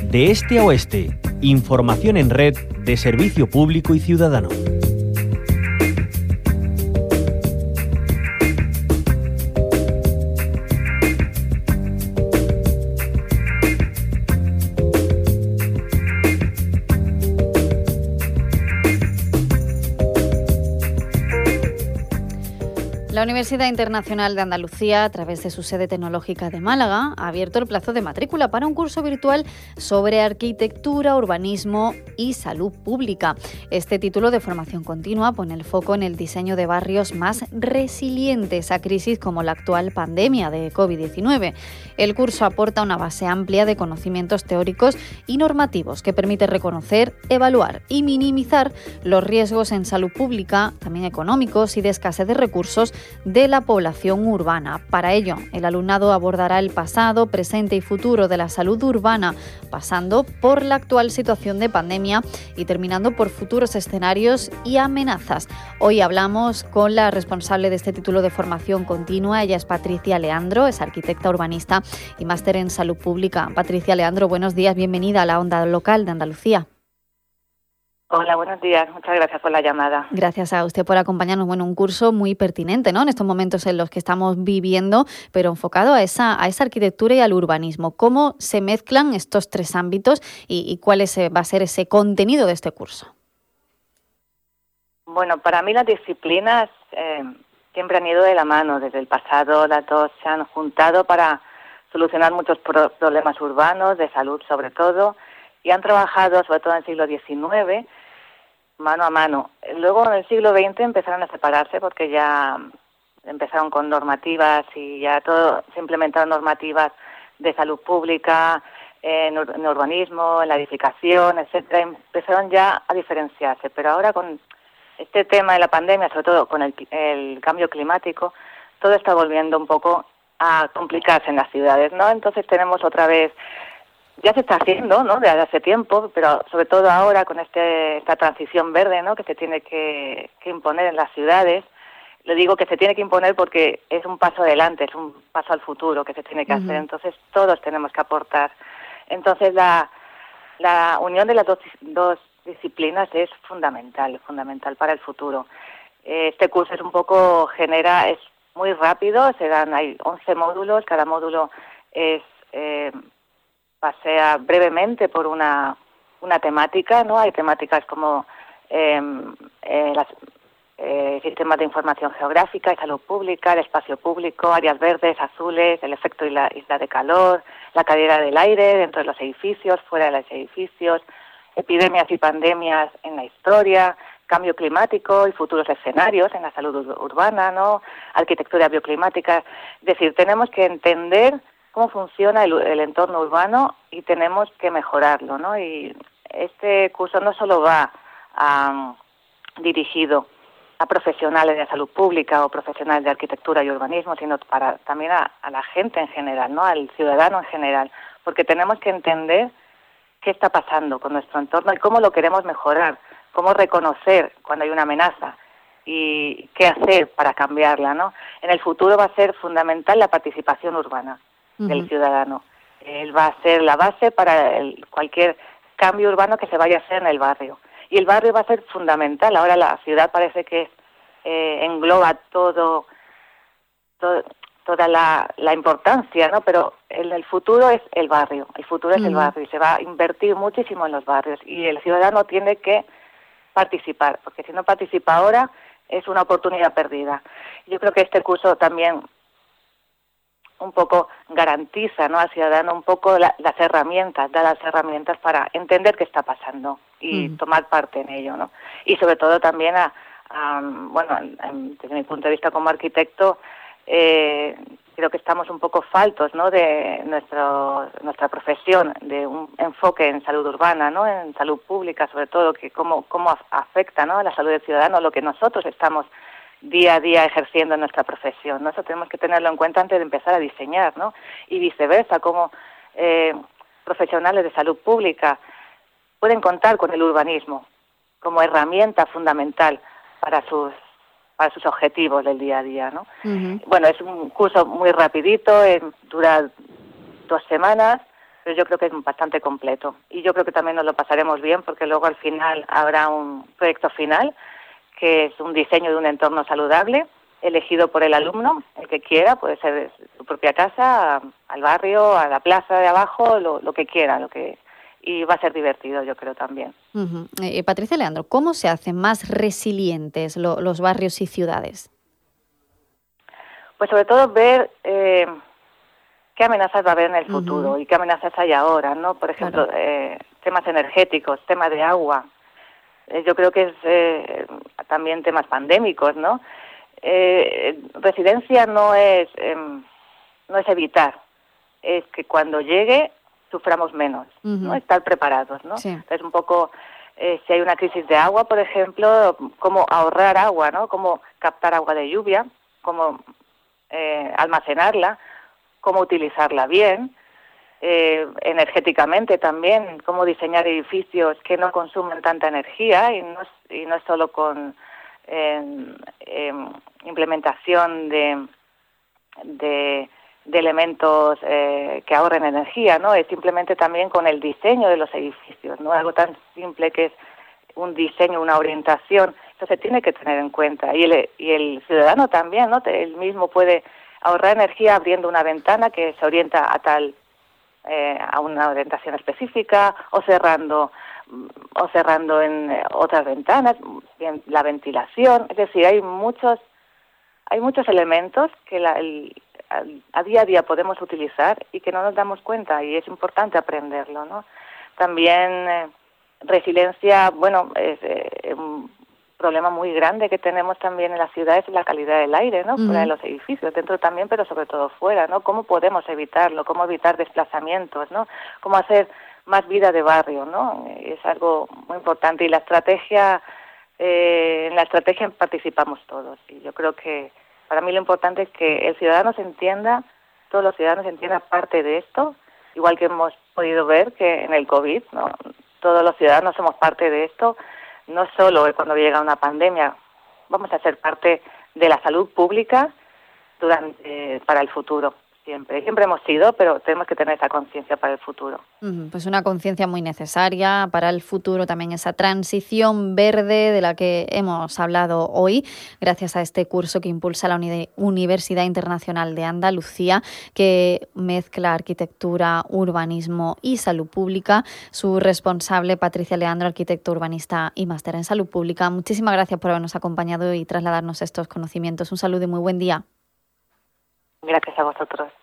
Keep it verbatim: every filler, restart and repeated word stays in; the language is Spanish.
De este a oeste, información en red de servicio público y ciudadano. La Universidad Internacional de Andalucía, a través de su sede tecnológica de Málaga, ha abierto el plazo de matrícula para un curso virtual sobre arquitectura, urbanismo y salud pública. Este título de formación continua pone el foco en el diseño de barrios más resilientes a crisis como la actual pandemia de covid diecinueve. El curso aporta una base amplia de conocimientos teóricos y normativos que permite reconocer, evaluar y minimizar los riesgos en salud pública, también económicos y de escasez de recursos de la población urbana. Para ello, el alumnado abordará el pasado, presente y futuro de la salud urbana, pasando por la actual situación de pandemia y terminando por futuros escenarios y amenazas. Hoy hablamos con la responsable de este título de formación continua. Ella es Patricia Leandro, es arquitecta urbanista y máster en salud pública. Patricia Leandro, buenos días, bienvenida a la Onda Local de Andalucía. Hola, buenos días. Muchas gracias por la llamada. Gracias a usted por acompañarnos. Bueno, un curso muy pertinente, ¿no?, en estos momentos en los que estamos viviendo, pero enfocado a esa, a esa arquitectura y al urbanismo. ¿Cómo se mezclan estos tres ámbitos y, y cuál es, va a ser ese contenido de este curso? Bueno, para mí las disciplinas eh, siempre han ido de la mano. Desde el pasado las dos se han juntado para solucionar muchos pro- problemas urbanos, de salud sobre todo, y han trabajado, sobre todo en el siglo diecinueve, mano a mano. Luego en el siglo veinte empezaron a separarse porque ya empezaron con normativas y ya todo se implementaron normativas de salud pública, en, ur- en urbanismo, en la edificación, etcétera. Empezaron ya a diferenciarse, pero ahora con este tema de la pandemia, sobre todo con el, el cambio climático, todo está volviendo un poco a complicarse en las ciudades, ¿no? Entonces tenemos otra vez, ya se está haciendo, ¿no?, desde hace tiempo, pero sobre todo ahora con este esta transición verde, ¿no?, que se tiene que, que imponer en las ciudades. Le digo que se tiene que imponer porque es un paso adelante, es un paso al futuro que se tiene que uh-huh. hacer. Entonces todos tenemos que aportar. Entonces la la unión de las dos, dos disciplinas es fundamental, fundamental para el futuro. Este curso es un poco, genera, es muy rápido, se dan, hay once módulos, cada módulo es eh, pasea brevemente por una una temática, ¿no? Hay temáticas como eh, eh, las, eh, sistemas de información geográfica y salud pública, el espacio público, áreas verdes, azules, el efecto y la isla de calor, la calidad del aire dentro de los edificios, fuera de los edificios, epidemias y pandemias en la historia, cambio climático y futuros escenarios en la salud ur- urbana, ¿no? Arquitectura bioclimática. Es decir, tenemos que entender cómo funciona el, el entorno urbano y tenemos que mejorarlo, ¿no? Y este curso no solo va a, dirigido a profesionales de salud pública o profesionales de arquitectura y urbanismo, sino para también a, a la gente en general, ¿no?, al ciudadano en general, porque tenemos que entender qué está pasando con nuestro entorno y cómo lo queremos mejorar, cómo reconocer cuando hay una amenaza y qué hacer para cambiarla, ¿no? En el futuro va a ser fundamental la participación urbana del uh-huh. ciudadano. Él va a ser la base para el, cualquier cambio urbano que se vaya a hacer en el barrio. Y el barrio va a ser fundamental. Ahora la ciudad parece que eh, engloba todo, todo toda la, la importancia, ¿no? Pero en el futuro es el barrio. El futuro uh-huh. es el barrio y se va a invertir muchísimo en los barrios. Y el ciudadano tiene que participar, porque si no participa ahora es una oportunidad perdida. Yo creo que este curso también un poco garantiza, ¿no?, al ciudadano un poco la, las herramientas, da las herramientas para entender qué está pasando y mm. tomar parte en ello, ¿no? Y sobre todo también, a, a bueno, en, desde mi punto de vista como arquitecto, eh, creo que estamos un poco faltos, ¿no?, de nuestro, nuestra profesión, de un enfoque en salud urbana, ¿no?, en salud pública, sobre todo, que cómo, cómo afecta, ¿no?, a la salud del ciudadano, lo que nosotros estamos día a día ejerciendo en nuestra profesión, ¿no? Eso tenemos que tenerlo en cuenta antes de empezar a diseñar, ¿no? Y viceversa, como eh, profesionales de salud pública pueden contar con el urbanismo como herramienta fundamental para sus para sus objetivos del día a día, ¿no? Uh-huh. Bueno, es un curso muy rapidito, eh, dura dos semanas, pero yo creo que es bastante completo. Y yo creo que también nos lo pasaremos bien, porque luego al final habrá un proyecto final, que es un diseño de un entorno saludable, elegido por el alumno, el que quiera, puede ser su propia casa, al barrio, a la plaza de abajo, lo, lo que quiera, lo que y va a ser divertido, yo creo también. Uh-huh. Eh, Patricia Leandro, ¿cómo se hacen más resilientes lo, los barrios y ciudades? Pues sobre todo ver eh, qué amenazas va a haber en el futuro uh-huh. y qué amenazas hay ahora, ¿no? Por ejemplo, claro. eh, temas energéticos, temas de agua. Eh, yo creo que es eh, también temas pandémicos, ¿no? Eh, resiliencia no es eh, no es evitar, es que cuando llegue suframos menos, uh-huh. ¿no? Estar preparados, ¿no? Sí. Entonces un poco eh, si hay una crisis de agua, por ejemplo, cómo ahorrar agua, ¿no? Cómo captar agua de lluvia, cómo eh, almacenarla, cómo utilizarla bien, eh, energéticamente también, cómo diseñar edificios que no consumen tanta energía y no y no es solo con eh, eh, implementación de de de elementos eh, que ahorren energía, ¿no? Es simplemente también con el diseño de los edificios, ¿no? Algo tan simple que es un diseño, una orientación, eso se tiene que tener en cuenta. Y el, y el ciudadano también, ¿no? Él mismo puede ahorrar energía abriendo una ventana que se orienta a tal, eh, a una orientación específica, o cerrando, o cerrando en otras ventanas, bien, la ventilación, es decir, hay muchos, hay muchos elementos que la, el, a día a día podemos utilizar y que no nos damos cuenta, y es importante aprenderlo, ¿no? También eh, resiliencia, bueno, es eh, un problema muy grande que tenemos también en las ciudades es la calidad del aire, ¿no? Uh-huh. Fuera de los edificios, dentro también, pero sobre todo fuera, ¿no? ¿Cómo podemos evitarlo? ¿Cómo evitar desplazamientos, ¿no? ¿Cómo hacer más vida de barrio, ¿no? Es algo muy importante, y la estrategia, eh, en la estrategia participamos todos, y yo creo que para mí lo importante es que el ciudadano se entienda, todos los ciudadanos entiendan parte de esto, igual que hemos podido ver que en el COVID, ¿no? Todos los ciudadanos somos parte de esto, no solo cuando llega una pandemia, vamos a ser parte de la salud pública durante eh, para el futuro. Siempre, siempre hemos sido, pero tenemos que tener esa conciencia para el futuro. Pues una conciencia muy necesaria para el futuro, también esa transición verde de la que hemos hablado hoy, gracias a este curso que impulsa la Uni- Universidad Internacional de Andalucía, que mezcla arquitectura, urbanismo y salud pública. Su responsable, Patricia Leandro, arquitecto urbanista y máster en salud pública. Muchísimas gracias por habernos acompañado y trasladarnos estos conocimientos. Un saludo y muy buen día. Gracias a vosotros.